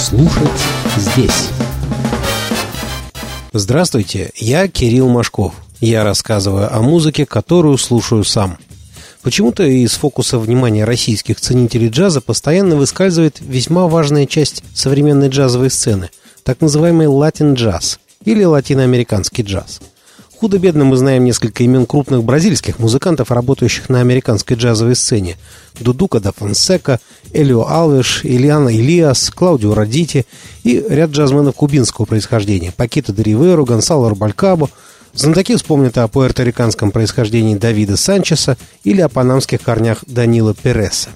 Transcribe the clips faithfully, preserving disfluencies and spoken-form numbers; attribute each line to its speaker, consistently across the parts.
Speaker 1: Слушать здесь. Здравствуйте, я Кирилл Машков. Я рассказываю о музыке, которую слушаю сам. Почему-то из фокуса внимания российских ценителей джаза постоянно выскальзывает весьма важная часть современной джазовой сцены, так называемый латин-джаз или латиноамериканский джаз. Худо-бедно мы знаем несколько имен крупных бразильских музыкантов, работающих на американской джазовой сцене: Дудука да Фонсека, Элио Алвеш, Ильяна Илиас, Клаудио Родити и ряд джазменов кубинского происхождения: Пакито де Риверо, Гонсало Рубалькабо. Знатоки вспомнят о пуэрториканском происхождении Давида Санчеса или о панамских корнях Данила Переса.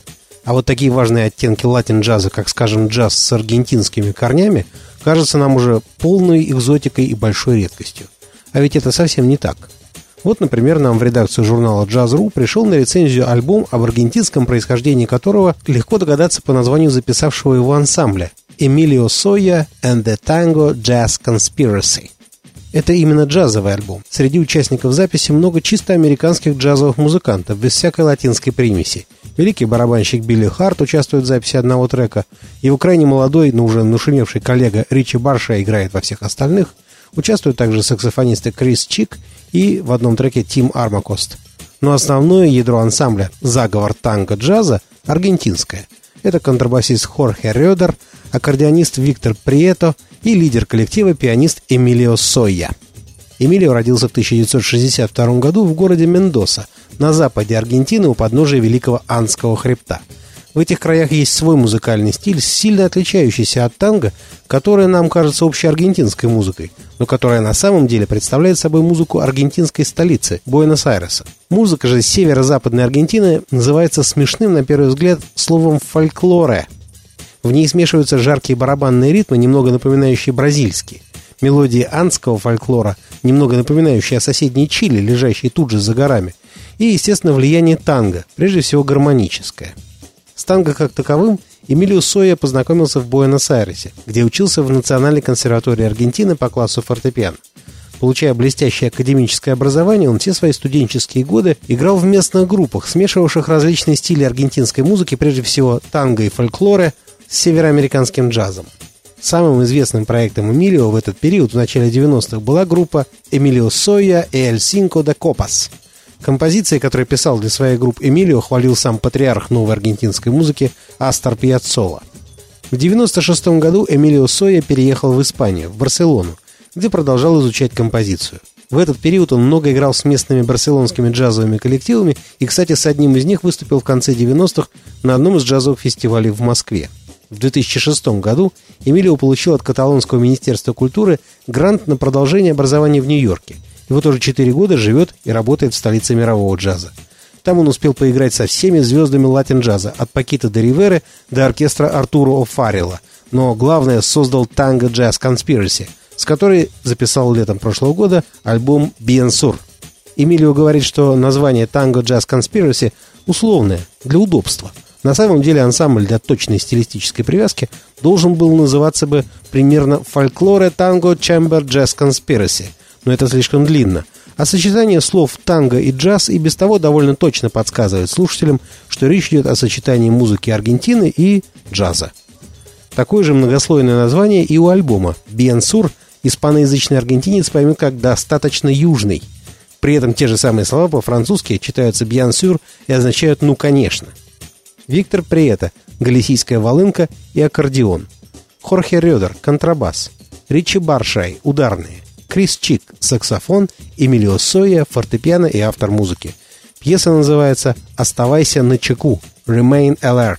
Speaker 1: А вот такие важные оттенки латин-джаза, как, скажем, джаз с аргентинскими корнями, кажутся нам уже полной экзотикой и большой редкостью. А ведь это совсем не так. Вот, например, нам в редакцию журнала Jazz точка ру пришел на рецензию альбом, об аргентинском происхождении которого легко догадаться по названию записавшего его ансамбля: Эмилио Сойя and the Tango Jazz Conspiracy. Это именно джазовый альбом. Среди участников записи много чисто американских джазовых музыкантов, без всякой латинской примеси. Великий барабанщик Билли Харт участвует в записи одного трека. Его крайне молодой, но уже нашумевший коллега Ричи Барша играет во всех остальных. Участвуют также саксофонисты Крис Чик и в одном треке Тим Армакост. Но основное ядро ансамбля «Заговор танго-джаза» аргентинское. Это контрабасист Хорхе Рёдер, аккордеонист Виктор Прието и лидер коллектива пианист Эмилио Сойя. Эмилио родился в тысяча девятьсот шестьдесят втором году в городе Мендоса, на западе Аргентины у подножия Великого Андского хребта. В этих краях есть свой музыкальный стиль, сильно отличающийся от танго, которое нам кажется общеаргентинской музыкой, но которая на самом деле представляет собой музыку аргентинской столицы – Буэнос-Айреса. Музыка же северо-западной Аргентины называется смешным, на первый взгляд, словом «фольклоре». В ней смешиваются жаркие барабанные ритмы, немного напоминающие бразильские, мелодии андского фольклора, немного напоминающие о соседней Чили, лежащей тут же за горами, и, естественно, влияние танго, прежде всего гармоническое. С танго как таковым Эмилио Сойя познакомился в Буэнос-Айресе, где учился в Национальной консерватории Аргентины по классу фортепиано. Получая блестящее академическое образование, он все свои студенческие годы играл в местных группах, смешивавших различные стили аргентинской музыки, прежде всего танго и фольклоре, с североамериканским джазом. Самым известным проектом Эмилио в этот период, в начале девяностых, была группа «Эмилио Сойя и Эль Синко де Копас». Композиции, которые писал для своей группы Эмилио, хвалил сам патриарх новой аргентинской музыки Астор Пьяццола. В девяносто шестом году Эмилио Сойя переехал в Испанию, в Барселону, где продолжал изучать композицию. В этот период он много играл с местными барселонскими джазовыми коллективами и, кстати, с одним из них выступил в конце девяностых на одном из джазовых фестивалей в Москве. В две тысячи шестом году Эмилио получил от каталонского министерства культуры грант на продолжение образования в Нью-Йорке. И вот уже четыре года живет и работает в столице мирового джаза. Там он успел поиграть со всеми звездами латин-джаза, от Пакито де Риверы до оркестра Артуро О'Фаррелла. Но главное, создал Tango Jazz Conspiracy, с которой записал летом прошлого года альбом «Bien Sur». Эмилио говорит, что название Tango Jazz Conspiracy условное, для удобства. На самом деле ансамбль для точной стилистической привязки должен был называться бы примерно «Folklore Tango Chamber Jazz Conspiracy», но это слишком длинно. А сочетание слов «танго» и «джаз» и без того довольно точно подсказывает слушателям, что речь идет о сочетании музыки Аргентины и джаза. Такое же многослойное название и у альбома. «Bien Sur» испаноязычный аргентинец поймет как «достаточно южный». При этом те же самые слова по-французски читаются «bien sûr» и означают «ну, конечно». Виктор Прието – галисийская волынка и аккордеон. Хорхе Рёдер – контрабас. Ричи Баршай – ударные. Крис Чик – саксофон, Эмилио Сойя – фортепиано и автор музыки. Пьеса называется «Оставайся на чеку» – «Remain Alert».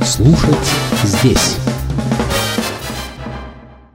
Speaker 1: слушать здесь.